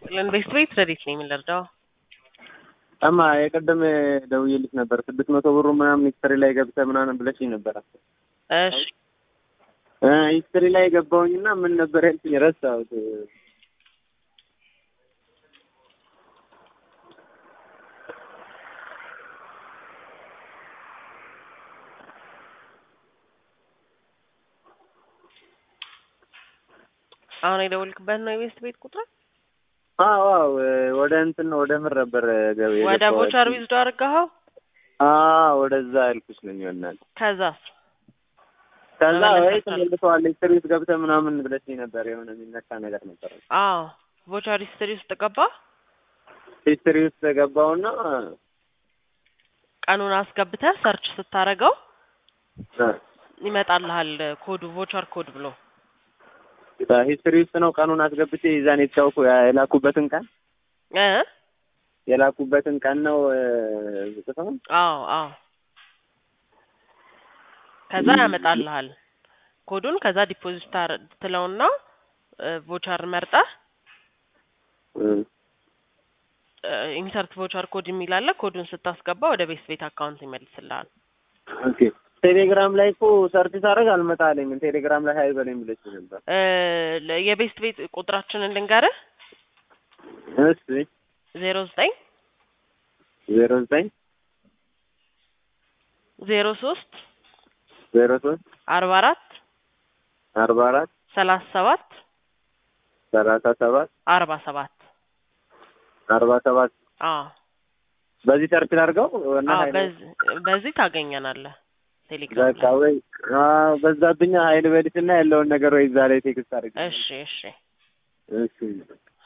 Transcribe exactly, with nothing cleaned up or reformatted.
ለኢንቨስት ቤት ረዲት ነኝ የምንረዳው። እማ የቀደም ደውዬልሽ ነበር ስድስት መቶ ብሩ ምናምን ሂስትሪ ላይ ገብተህ ምናምን ብለሽኝ ነበር። እሺ እ ሂስትሪ ላይ ገባሁኝና ምን ነበር ያልሽኝ ረሳሁት። አሁን የደወልክበት ነው የኢንቨስት ቤት ቁጥር? አዎ አዎ ወደ እንትን ወደ ምን ነበር ገበያ ወደ ቮቸር ዊዝዶ አድርገኸው? አዎ ወደዛ ያልኩሽ ነኝ ይሆናል። ከዛስ ከዛ ወይ ተመልሰዋል ሂስትሪ ውስጥ ገብተህ ምናምን ብለሽኝ ነበር የሆነ የሚነካ ነገር ነበር። አዎ ቮቸር ሂስትሪ ውስጥ ገባ። ሂስትሪ ውስጥ ገባውና ቀኑን አስገብተህ ሰርች ስታረገው ይመጣልሃል ኮዱ ቮቸር ኮድ ብሎ። ሂስትሪ ውስጥ ነው ቀኑን አስገብቼ ይዛን የተጫውኩ የላኩበትን ቀን እ የላኩበትን ቀን ነው ዝቅተው። አዎ አዎ ከዛ ያመጣልሃል ኮዱን። ከዛ ዲፖዚት ትለውና ቮቸር መርጠህ ኢንሰርት ቮቸር ኮድ የሚል አለ። ኮዱን ስታስገባ ወደ ቤት ቤት አካውንት ይመልስልሃል። ኦኬ ቴሌግራም ላይ እኮ ሰርች ሳደርግ አልመጣልኝ። ቴሌግራም ላይ ሀይ በለኝ ብለሽ ነበር። እ የቤት ቤት ቁጥራችንን ልንገርህ። እሺ ዜሮ ዘጠኝ ዜሮ ዘጠኝ ዜሮ ሶስት ዜሮ ሶስት አርባ አራት አርባ አራት ሰላሳ ሰባት ሰላሳ ሰባት አርባ ሰባት አርባ ሰባት አዎ በዚህ ሰርች ላድርገው እና አዎ በዚህ በዚህ ታገኘናለህ። ቴሌግራም በቃ ወይ አዎ በዛብኛ ሀይል በልትና ያለውን ነገር ወይ ዛሬ ቴክስት አድርግ። እሺ እሺ እሺ